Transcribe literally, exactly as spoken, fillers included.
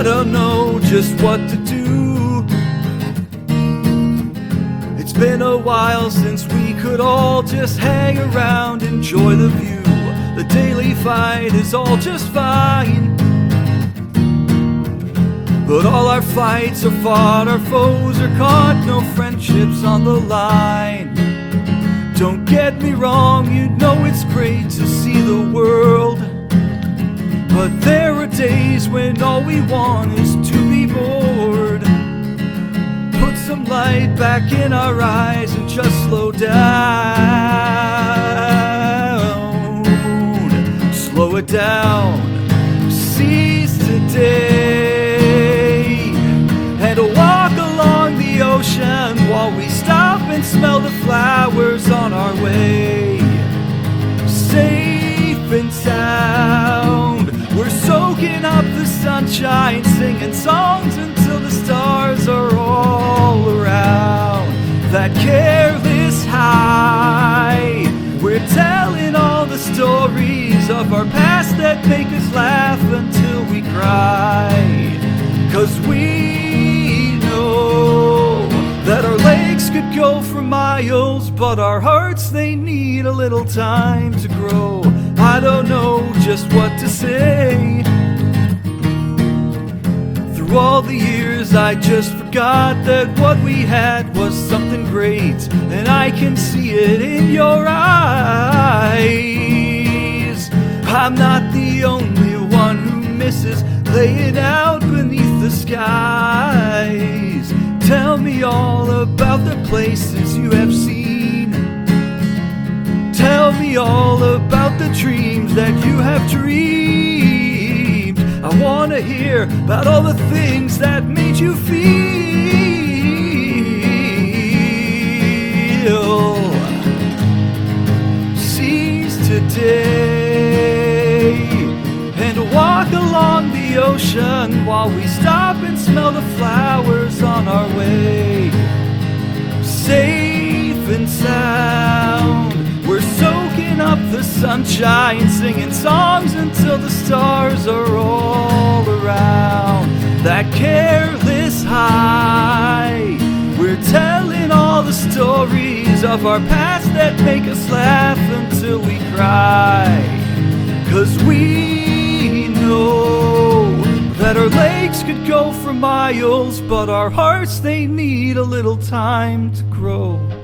I don't know just what to do. It's been a while since we could all just hang around, enjoy the view. The daily fight is all just fine, but all our fights are fought, our foes are caught, no friendships on the line. Don't get me wrong, you know it's great to see the world, but there are days when all we want is to be bored. Put some light back in our eyes and just slow down. Slow it down. Seize today and walk along the ocean while we stop and smell the flowers on our way. Safe and sound, we're soaking up the sunshine, singing songs until the stars are all around. That careless high, we're telling all the stories of our past that make us laugh until we cry. 'Cause we know that our legs could go for miles, but our hearts, they need a little time to grow. I don't know just what to say. Through all the years I just forgot that what we had was something great, and I can see it in your eyes. I'm not the only one who misses laying out beneath the skies. Tell me all about the places you have seen. Tell me all about the dreams that you have dreamed. I wanna hear about all the things that made you feel. Seize today and walk along the ocean while we stop and smell the flowers on our way. Safe and sound, we're soaking up the sunshine, singing songs until the stars are all around. That careless high, we're telling all the stories of our past that make us laugh until we cry. 'Cause we know that our legs could go for miles, but our hearts, they need a little time to grow.